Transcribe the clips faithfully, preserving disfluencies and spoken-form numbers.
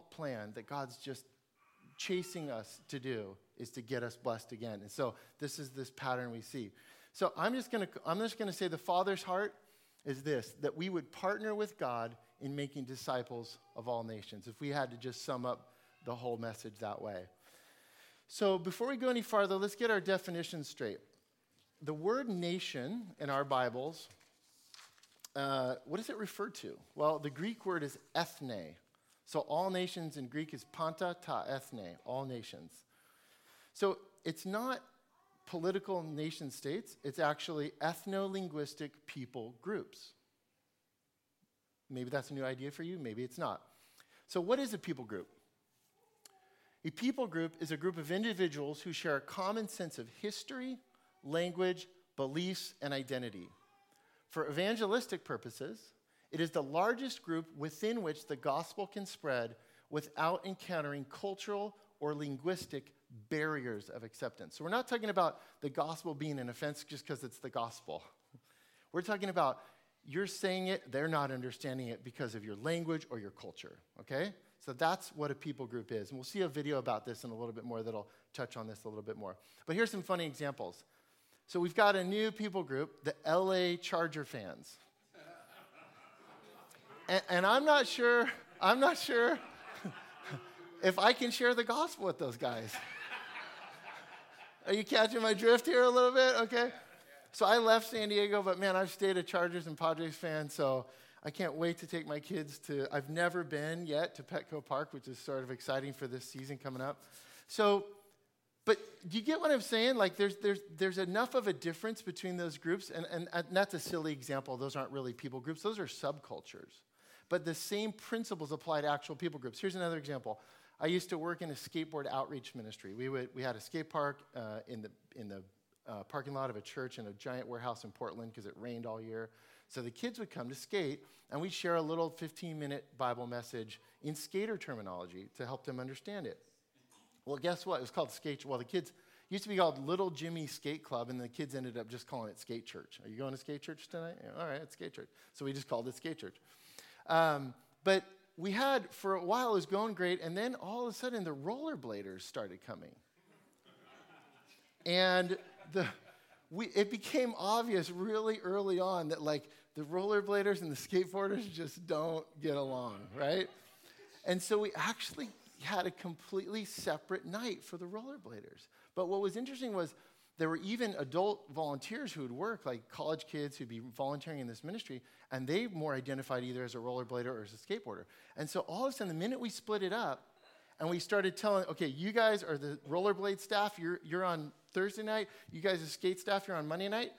plan that God's just chasing us to do is to get us blessed again. And so this is this pattern we see. So I'm just going to I'm just going to say the Father's heart is this, that we would partner with God in making disciples of all nations, if we had to just sum up the whole message that way. So before we go any farther, let's get our definition straight. The word nation in our Bibles, uh, what does it refer to? Well, the Greek word is ethne. So all nations in Greek is panta ta ethne, all nations. So it's not political nation states, it's actually ethno-linguistic people groups. Maybe that's a new idea for you, maybe it's not. So what is a people group? A people group is a group of individuals who share a common sense of history, language, beliefs, and identity. For evangelistic purposes, it is the largest group within which the gospel can spread without encountering cultural or linguistic barriers of acceptance. So we're not talking about the gospel being an offense just because it's the gospel. We're talking about you're saying it, they're not understanding it because of your language or your culture, okay? So that's what a people group is. And we'll see a video about this in a little bit more that'll touch on this a little bit more. But here's some funny examples. So we've got a new people group, the L A Charger fans. and, and I'm not sure, I'm not sure if I can share the gospel with those guys. Are you catching my drift here a little bit? Okay. So I left San Diego, but man, I've stayed a Chargers and Padres fan, so I can't wait to take my kids to, I've never been yet to Petco Park, which is sort of exciting for this season coming up. So, but do you get what I'm saying? Like there's there's there's enough of a difference between those groups, and, and, and that's a silly example. Those aren't really people groups. Those are subcultures. But the same principles apply to actual people groups. Here's another example. I used to work in a skateboard outreach ministry. We would we had a skate park uh, in the in the uh, parking lot of a church in a giant warehouse in Portland because it rained all year. So the kids would come to skate, and we'd share a little fifteen-minute Bible message in skater terminology to help them understand it. Well, guess what? It was called Skate. Well, the kids used to be called Little Jimmy Skate Club, and the kids ended up just calling it Skate Church. Are you going to Skate Church tonight? Yeah, all right, it's Skate Church. So we just called it Skate Church. Um, but we had, for a while, it was going great, and then all of a sudden, the rollerbladers started coming. And the we it became obvious really early on that, like, the rollerbladers and the skateboarders just don't get along, right? And so we actually had a completely separate night for the rollerbladers. But what was interesting was there were even adult volunteers who would work, like college kids who'd be volunteering in this ministry, and they more identified either as a rollerblader or as a skateboarder. And so all of a sudden, the minute we split it up, and we started telling, okay, you guys are the rollerblade staff, you're, you're on Thursday night, you guys are skate staff, you're on Monday night,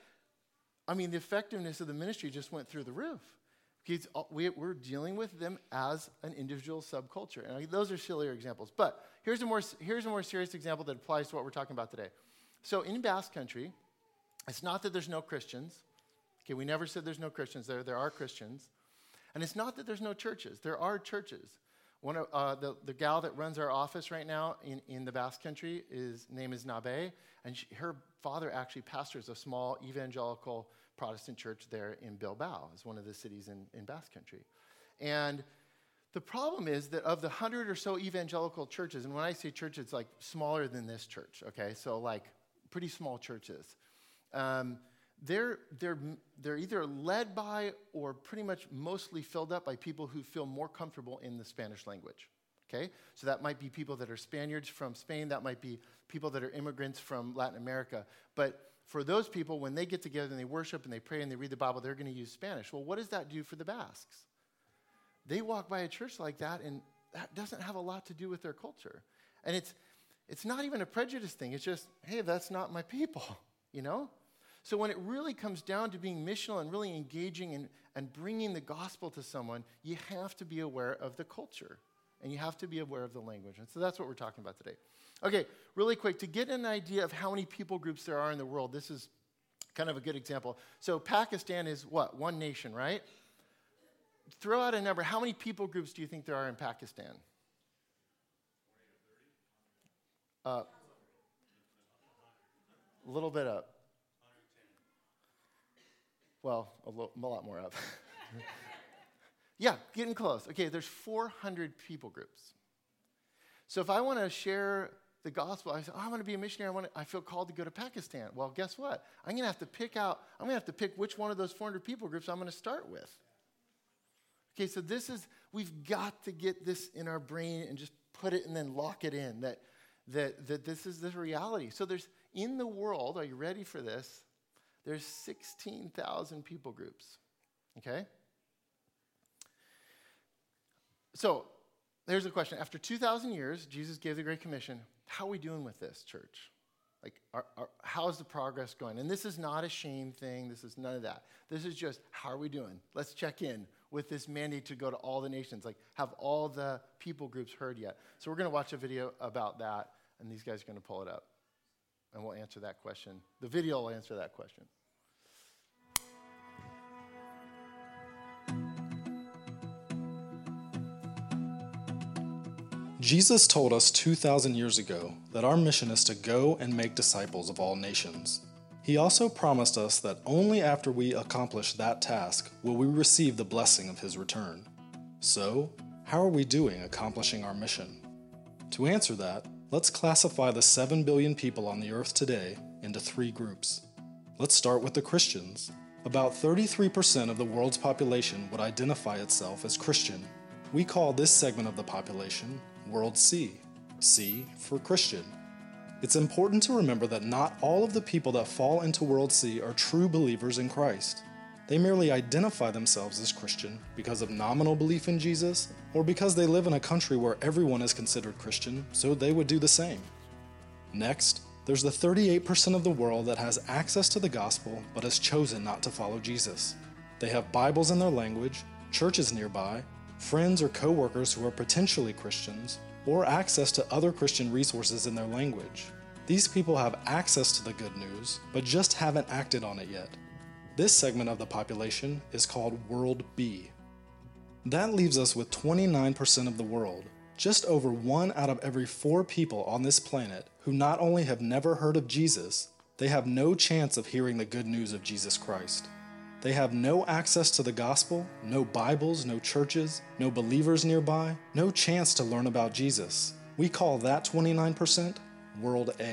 I mean, the effectiveness of the ministry just went through the roof. Because we, we're dealing with them as an individual subculture. And those are sillier examples. But here's a more here's a more serious example that applies to what we're talking about today. So in Basque Country, it's not that there's no Christians. Okay, we never said there's no Christians there. There are Christians. And it's not that there's no churches. There are churches. One of uh, the, the gal that runs our office right now in, in the Basque Country, is name is Nabe, and she, her father actually pastors a small evangelical Protestant church there in Bilbao. It's one of the cities in, in Basque Country. And the problem is that of the hundred or so evangelical churches, and when I say church, it's like smaller than this church, okay? So like pretty small churches. Um, they're, they're, they're either led by or pretty much mostly filled up by people who feel more comfortable in the Spanish language, okay? So that might be people that are Spaniards from Spain. That might be people that are immigrants from Latin America. But for those people, when they get together and they worship and they pray and they read the Bible, they're going to use Spanish. Well, what does that do for the Basques? They walk by a church like that, and that doesn't have a lot to do with their culture. And it's it's not even a prejudice thing. It's just, hey, that's not my people, you know? So when it really comes down to being missional and really engaging and, and bringing the gospel to someone, you have to be aware of the culture, and you have to be aware of the language. And so that's what we're talking about today. Okay, really quick, to get an idea of how many people groups there are in the world, this is kind of a good example. So Pakistan is what? One nation, right? Throw out a number. How many people groups do you think there are in Pakistan? Uh, a little bit up. Well, a, lo- a lot more up. Yeah, getting close. Okay, there's four hundred people groups. So if I want to share the gospel, I say, oh, I want to be a missionary. I, want to, I feel called to go to Pakistan. Well, guess what? I'm going to have to pick out, I'm going to have to pick which one of those four hundred people groups I'm going to start with. Okay, so this is, we've got to get this in our brain and just put it and then lock it in, that, that, that this is the reality. So there's, in the world, are you ready for this? There's sixteen thousand people groups, okay? So there's a question. After two thousand years, Jesus gave the Great Commission. How are we doing with this, church? Like, are, are, how's the progress going? And this is not a shame thing. This is none of that. This is just, how are we doing? Let's check in with this mandate to go to all the nations. Like, have all the people groups heard yet? So we're going to watch a video about that, and these guys are going to pull it up. And we'll answer that question. The video will answer that question. Jesus told us two thousand years ago that our mission is to go and make disciples of all nations. He also promised us that only after we accomplish that task will we receive the blessing of his return. So, how are we doing accomplishing our mission? To answer that, let's classify the seven billion people on the earth today into three groups. Let's start with the Christians. About thirty-three percent of the world's population would identify itself as Christian. We call this segment of the population World C, C for Christian. It's important to remember that not all of the people that fall into World C are true believers in Christ. They merely identify themselves as Christian because of nominal belief in Jesus, or because they live in a country where everyone is considered Christian, so they would do the same. Next, there's the thirty-eight percent of the world that has access to the gospel but has chosen not to follow Jesus. They have Bibles in their language, churches nearby, friends or co-workers who are potentially Christians, or access to other Christian resources in their language. These people have access to the good news, but just haven't acted on it yet. This segment of the population is called World B. That leaves us with twenty-nine percent of the world, just over one out of every four people on this planet who not only have never heard of Jesus, they have no chance of hearing the good news of Jesus Christ. They have no access to the gospel, no Bibles, no churches, no believers nearby, no chance to learn about Jesus. We call that twenty-nine percent World A.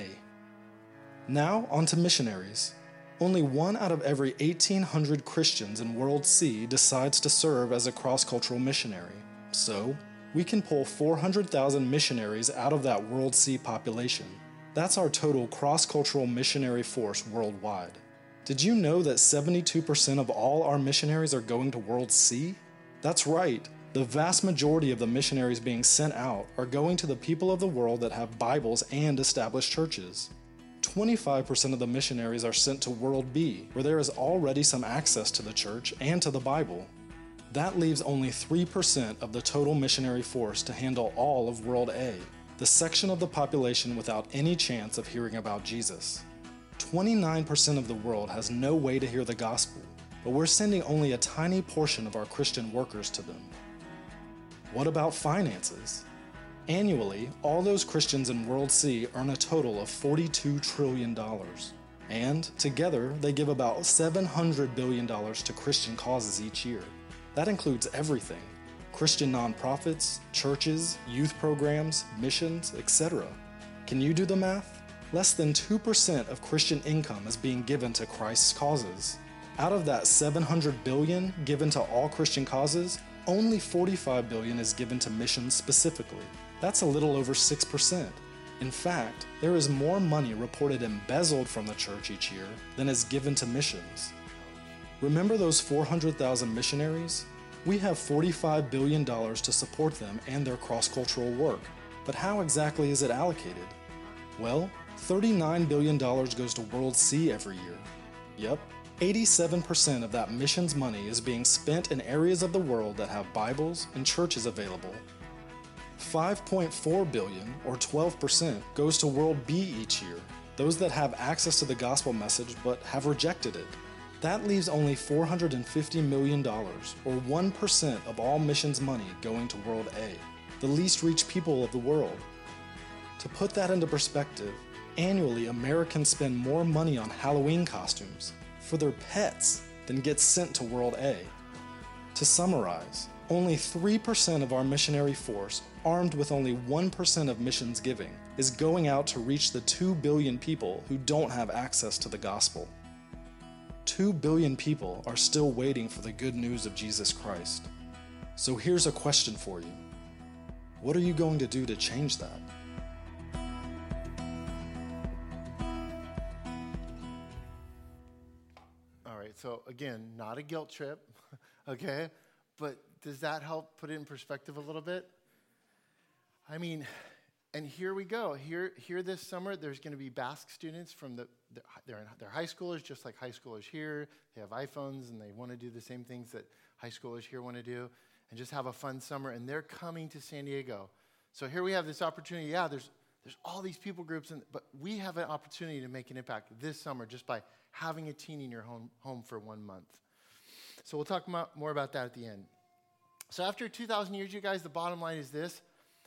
Now on to missionaries. Only one out of every eighteen hundred Christians in World C decides to serve as a cross-cultural missionary. So, we can pull four hundred thousand missionaries out of that World C population. That's our total cross-cultural missionary force worldwide. Did you know that seventy-two percent of all our missionaries are going to World C? That's right. The vast majority of the missionaries being sent out are going to the people of the world that have Bibles and established churches. twenty-five percent of the missionaries are sent to World B, where there is already some access to the church and to the Bible. That leaves only three percent of the total missionary force to handle all of World A, the section of the population without any chance of hearing about Jesus. twenty-nine percent of the world has no way to hear the gospel, but we're sending only a tiny portion of our Christian workers to them. What about finances? Annually, all those Christians in World C earn a total of forty-two trillion dollars. And, together, they give about seven hundred billion dollars to Christian causes each year. That includes everything: Christian nonprofits, churches, youth programs, missions, et cetera. Can you do the math? Less than two percent of Christian income is being given to Christ's causes. Out of that seven hundred billion dollars given to all Christian causes, only forty-five billion dollars is given to missions specifically. That's a little over six percent. In fact, there is more money reported embezzled from the church each year than is given to missions. Remember those four hundred thousand missionaries? We have forty-five billion dollars to support them and their cross-cultural work, but how exactly is it allocated? Well, thirty-nine billion dollars goes to World C every year. Yep, eighty-seven percent of that missions money is being spent in areas of the world that have Bibles and churches available. five point four billion dollars, or twelve percent, goes to World B each year, those that have access to the gospel message but have rejected it. That leaves only four hundred fifty million dollars, or one percent of all missions money going to World A, the least reached people of the world. To put that into perspective, annually Americans spend more money on Halloween costumes for their pets than gets sent to World A. To summarize, Only three percent of our missionary force, armed with only one percent of missions giving, is going out to reach the two billion people who don't have access to the gospel. two billion people are still waiting for the good news of Jesus Christ. So here's a question for you. What are you going to do to change that? All right, so again, not a guilt trip, okay? But does that help put it in perspective a little bit? I mean, and here we go. Here, here this summer, there's going to be Basque students from the, the they're, in, they're high schoolers, just like high schoolers here. They have iPhones, and they want to do the same things that high schoolers here want to do, and just have a fun summer. And they're coming to San Diego. So here we have this opportunity. Yeah, there's there's all these people groups, and, but we have an opportunity to make an impact this summer just by having a teen in your home, home for one month. So we'll talk mo- more about that at the end. So after two thousand years, you guys, the bottom line is this.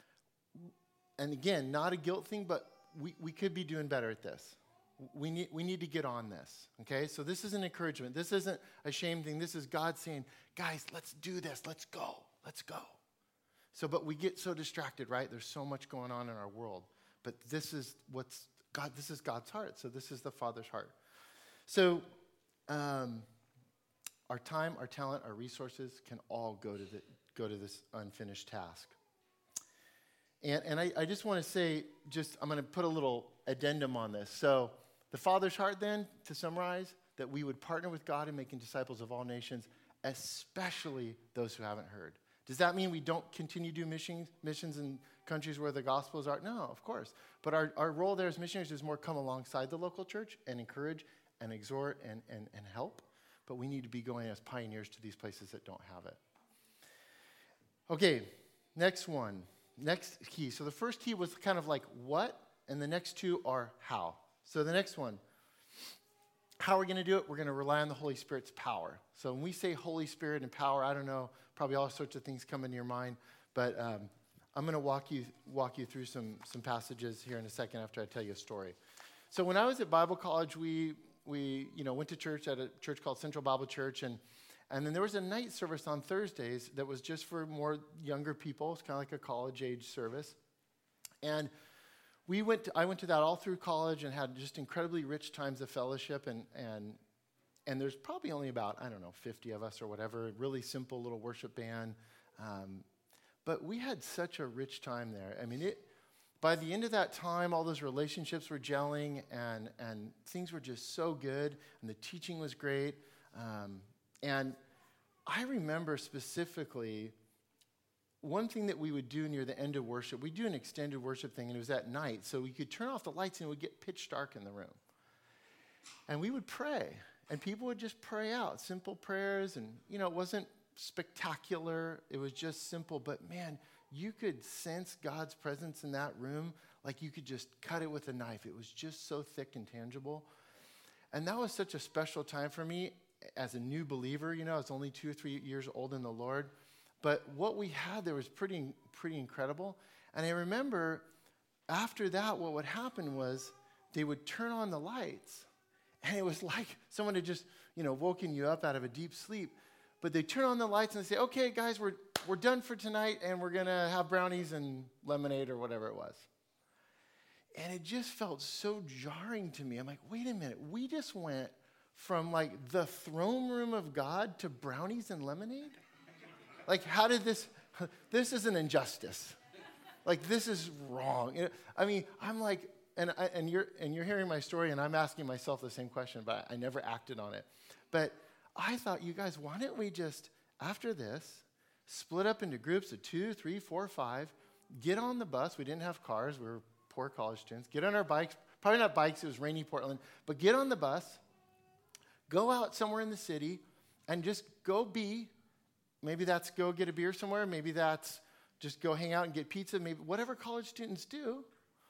And again, not a guilt thing, but we, we could be doing better at this. We need, we need to get on this, okay? So this is an encouragement. This isn't a shame thing. This is God saying, guys, let's do this. Let's go. Let's go. So, but we get so distracted, right? There's so much going on in our world. But this is what's God, this is God's heart. So this is the Father's heart. So um, our time, our talent, our resources can all go to the, go to this unfinished task. And, and I, I just want to say, just I'm going to put a little addendum on this. So the Father's heart then, to summarize, that we would partner with God in making disciples of all nations, especially those who haven't heard. Does that mean we don't continue to do missions, missions in countries where the Gospels are? No, of course. But our, our role there as missionaries is more come alongside the local church and encourage and exhort and, and, and help. But we need to be going as pioneers to these places that don't have it. Okay, next one. Next key. So the first key was kind of like what, and the next two are how. So the next one, how are we going to do it? We're going to rely on the Holy Spirit's power. So when we say Holy Spirit and power, I don't know, probably all sorts of things come into your mind, but um, I'm going to walk you walk you through some some passages here in a second after I tell you a story. So when I was at Bible college, we we you know went to church at a church called Central Bible Church, and And then there was a night service on Thursdays that was just for more younger people. It's kind of like a college-age service. And we went. To, I went to that all through college and had just incredibly rich times of fellowship. And and and there's probably only about, I don't know, fifty of us or whatever. Really simple little worship band. Um, but we had such a rich time there. I mean, it. By the end of that time, all those relationships were gelling, and and things were just so good, and the teaching was great. Um, And I remember specifically one thing that we would do near the end of worship. We'd do an extended worship thing, and it was at night. So we could turn off the lights, and it would get pitch dark in the room. And we would pray, and people would just pray out, simple prayers. And, you know, it wasn't spectacular. It was just simple. But, man, you could sense God's presence in that room like you could just cut it with a knife. It was just so thick and tangible. And that was such a special time for me. As a new believer, you know, I was only two or three years old in the Lord. But what we had there was pretty, pretty incredible. And I remember after that, what would happen was they would turn on the lights. And it was like someone had just, you know, woken you up out of a deep sleep. But they turn on the lights and they say, okay, guys, we're, we're done for tonight, and we're going to have brownies and lemonade or whatever it was. And it just felt so jarring to me. I'm like, wait a minute, we just went from like the throne room of God to brownies and lemonade? Like, how did this, this is an injustice. Like, this is wrong. You know, I mean, I'm like, and I, and you're and you're hearing my story, and I'm asking myself the same question, but I never acted on it. But I thought, you guys, why don't we just, after this, split up into groups of two, three, four, five, get on the bus. We didn't have cars. We were poor college students. Get on our bikes. Probably not bikes. It was rainy Portland. But get on the bus. Go out somewhere in the city and just go be. Maybe that's go get a beer somewhere. Maybe that's just go hang out and get pizza. Maybe whatever college students do.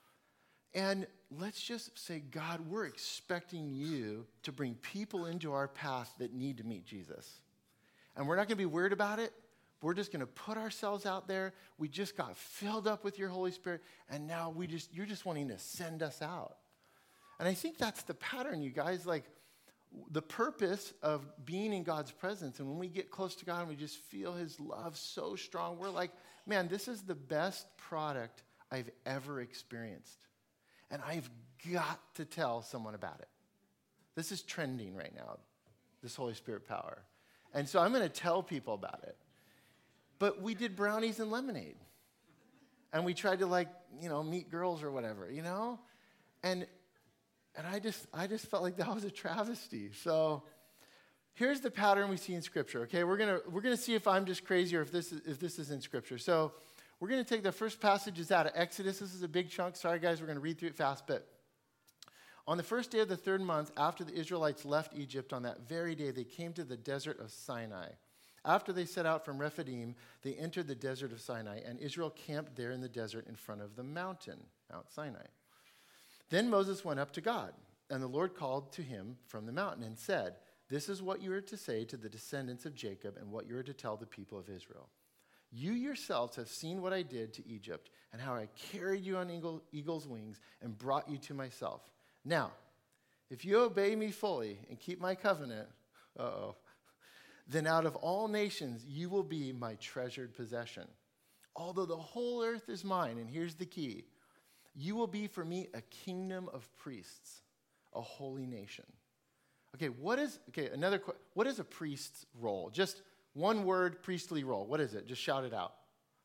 And let's just say, God, we're expecting you to bring people into our path that need to meet Jesus. And we're not going to be weird about it. We're just going to put ourselves out there. We just got filled up with your Holy Spirit, and now we just you're just wanting to send us out. And I think that's the pattern, you guys. Like, the purpose of being in God's presence, and when we get close to God and we just feel his love so strong, we're like, man, this is the best product I've ever experienced. And I've got to tell someone about it. This is trending right now, this Holy Spirit power. And so I'm going to tell people about it. But we did brownies and lemonade. And we tried to, like, you know, meet girls or whatever, you know? And and I just I just felt like that was a travesty. So here's the pattern we see in Scripture. Okay, we're gonna we're gonna see if I'm just crazy or if this is if this is in Scripture. So we're gonna take the first passages out of Exodus. This is a big chunk. Sorry guys, we're gonna read through it fast, but on the first day of the third month, after the Israelites left Egypt, on that very day, they came to the desert of Sinai. After they set out from Rephidim, they entered the desert of Sinai, and Israel camped there in the desert in front of the mountain, Mount Sinai. Then Moses went up to God, and the Lord called to him from the mountain and said, "This is what you are to say to the descendants of Jacob and what you are to tell the people of Israel. You yourselves have seen what I did to Egypt and how I carried you on eagle, eagle's wings and brought you to myself. Now, if you obey me fully and keep my covenant, uh-oh, then out of all nations you will be my treasured possession. Although the whole earth is mine," and here's the key, "you will be for me a kingdom of priests, a holy nation." Okay, what is, okay, another, what is a priest's role? Just one word, priestly role. What is it? Just shout it out.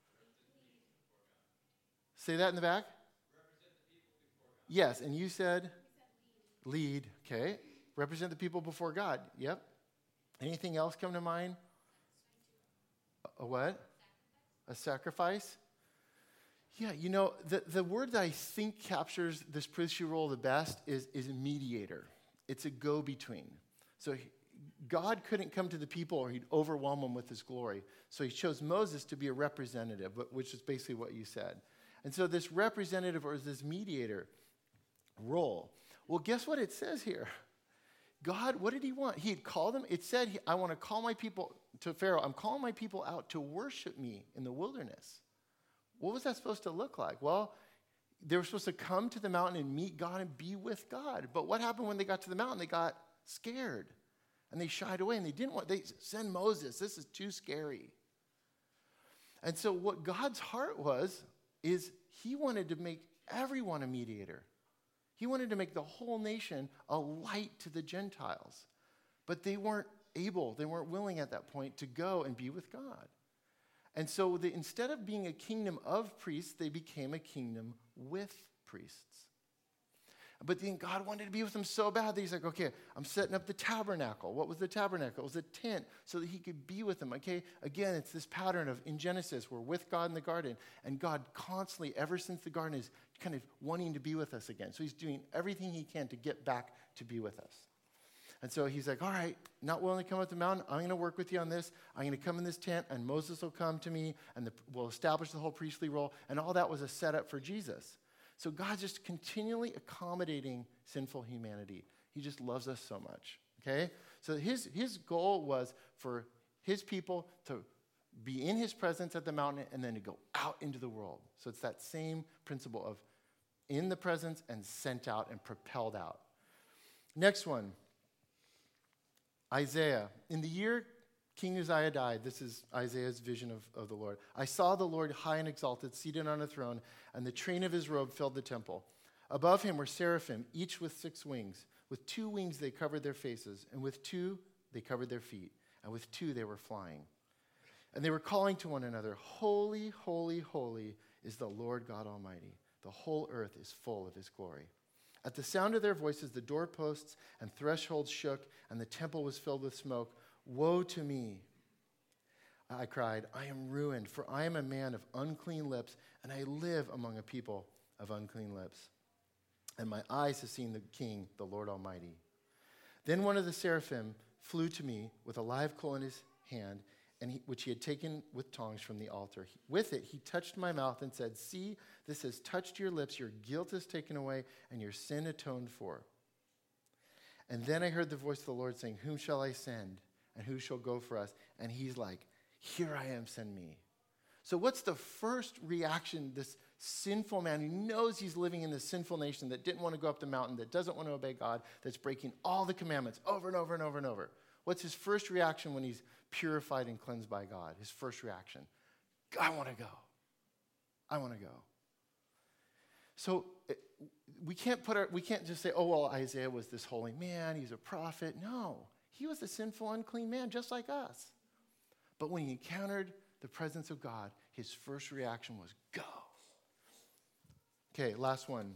Say that in the back. Yes, and you said? Lead. Okay. Represent the people before God. Yep. Anything else come to mind? A what? A sacrifice? Yeah, you know, the, the word that I think captures this priestly role the best is, is mediator. It's a go-between. So he, God couldn't come to the people or he'd overwhelm them with his glory. So he chose Moses to be a representative, which is basically what you said. And so this representative or this mediator role. Well, guess what it says here? God, what did he want? He had called them. It said, I want to call my people, to Pharaoh, I'm calling my people out to worship me in the wilderness. What was that supposed to look like? Well, they were supposed to come to the mountain and meet God and be with God. But what happened when they got to the mountain? They got scared and they shied away and they didn't want, they send Moses. This is too scary. And so what God's heart was, is he wanted to make everyone a mediator. He wanted to make the whole nation a light to the Gentiles. But they weren't able, they weren't willing at that point to go and be with God. And so the, instead of being a kingdom of priests, they became a kingdom with priests. But then God wanted to be with them so bad that he's like, okay, I'm setting up the tabernacle. What was the tabernacle? It was a tent so that he could be with them. Okay, again, it's this pattern of, in Genesis, we're with God in the garden, and God constantly, ever since the garden, is kind of wanting to be with us again. So he's doing everything he can to get back to be with us. And so he's like, all right, not willing to come up the mountain. I'm going to work with you on this. I'm going to come in this tent, and Moses will come to me, and the, we'll establish the whole priestly role. And all that was a setup for Jesus. So God's just continually accommodating sinful humanity. He just loves us so much, okay? So his, his goal was for his people to be in his presence at the mountain and then to go out into the world. So it's that same principle of in the presence and sent out and propelled out. Next one, Isaiah. In the year King Uzziah died, this is Isaiah's vision of, of the Lord. I saw the Lord high and exalted, seated on a throne, and the train of his robe filled the temple. Above him were seraphim, each with six wings. With two wings they covered their faces, and with two they covered their feet, and with two they were flying. And they were calling to one another, Holy, holy, holy is the Lord God Almighty. The whole earth is full of his glory. At the sound of their voices, the doorposts and thresholds shook, and the temple was filled with smoke. Woe to me, I cried, I am ruined, for I am a man of unclean lips, and I live among a people of unclean lips. And my eyes have seen the King, the Lord Almighty. Then one of the seraphim flew to me with a live coal in his hand, and he, which he had taken with tongs from the altar. He, with it, he touched my mouth and said, See, this has touched your lips, your guilt is taken away, and your sin atoned for. And then I heard the voice of the Lord saying, Whom shall I send? And who shall go for us? And he's like, here I am, send me. So what's the first reaction this sinful man who knows he's living in this sinful nation that didn't want to go up the mountain, that doesn't want to obey God, that's breaking all the commandments over and over and over and over? What's his first reaction when he's purified and cleansed by God? His first reaction, I want to go. I want to go. So it, we can't put our, we can't just say, oh, well, Isaiah was this holy man, he's a prophet. No, he was a sinful, unclean man just like us. But when he encountered the presence of God, his first reaction was go. Okay, last one.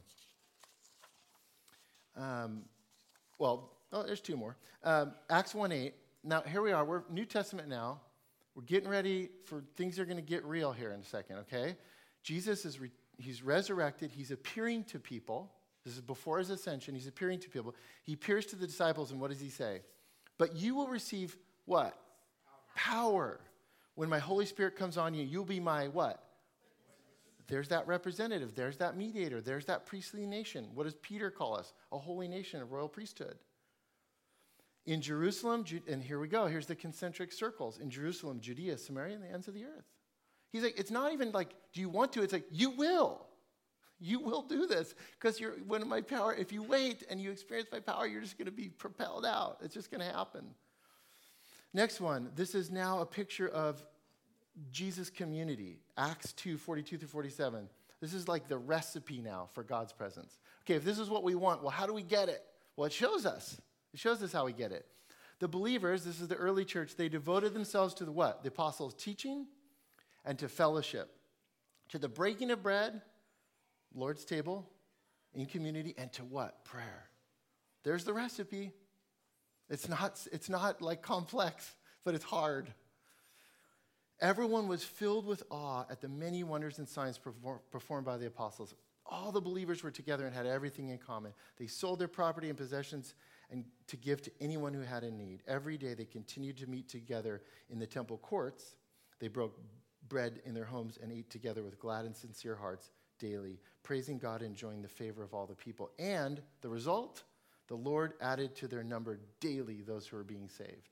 Um, well, oh, there's two more. Um, Acts one eight. Now, here we are. We're New Testament now. We're getting ready for things are going to get real here in a second, okay? Jesus is re- he's resurrected. He's appearing to people. This is before his ascension. He's appearing to people. He appears to the disciples, and what does he say? But you will receive what? Power. Power. When my Holy Spirit comes on you, you'll be my what? There's that representative. There's that mediator. There's that priestly nation. What does Peter call us? A holy nation, a royal priesthood. In Jerusalem, and here we go. Here's the concentric circles. In Jerusalem, Judea, Samaria, and the ends of the earth. He's like, it's not even like, do you want to? It's like, you will. You will do this. Because you're when my power, if you wait and you experience my power, you're just going to be propelled out. It's just going to happen. Next one. This is now a picture of Jesus' community. Acts two, forty-two through forty-seven. This is like the recipe now for God's presence. Okay, if this is what we want, well, how do we get it? Well, it shows us. It shows us how we get it. The believers, this is the early church, they devoted themselves to the what? The apostles' teaching and to fellowship, to the breaking of bread, Lord's table, in community, and to what? Prayer. There's the recipe. It's not, it's not like complex, but it's hard. Everyone was filled with awe at the many wonders and signs perform, performed by the apostles. All the believers were together and had everything in common. They sold their property and possessions and to give to anyone who had a need. Every day they continued to meet together in the temple courts. They broke bread in their homes and ate together with glad and sincere hearts daily, praising God and enjoying the favor of all the people. And the result, the Lord added to their number daily those who were being saved.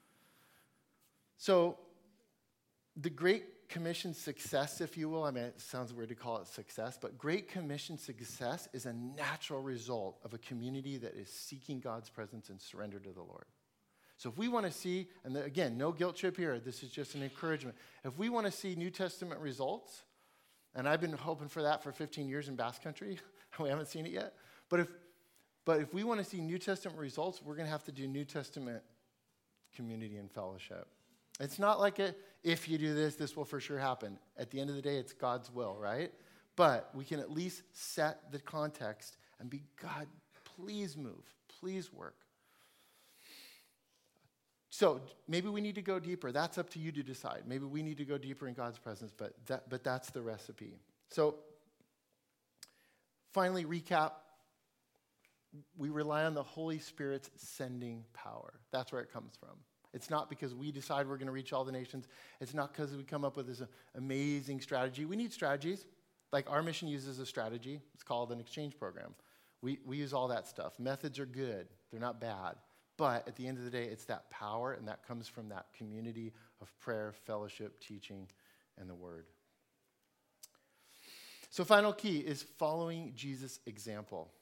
So the Great Commission success, if you will, I mean, it sounds weird to call it success, but Great Commission success is a natural result of a community that is seeking God's presence and surrender to the Lord. So if we want to see, and the, again, no guilt trip here, this is just an encouragement. If we want to see New Testament results, and I've been hoping for that for fifteen years in Basque Country, we haven't seen it yet, but if, but if we want to see New Testament results, we're going to have to do New Testament community and fellowship. It's not like a, if you do this, this will for sure happen. At the end of the day, it's God's will, right? But we can at least set the context and be, God, please move. Please work. So maybe we need to go deeper. That's up to you to decide. Maybe we need to go deeper in God's presence, but that, but that's the recipe. So finally, recap. We rely on the Holy Spirit's sending power. That's where it comes from. It's not because we decide we're going to reach all the nations. It's not because we come up with this amazing strategy. We need strategies. Like our mission uses a strategy. It's called an exchange program. We, we use all that stuff. Methods are good. They're not bad. But at the end of the day, it's that power, and that comes from that community of prayer, fellowship, teaching, and the word. So final key is following Jesus' example.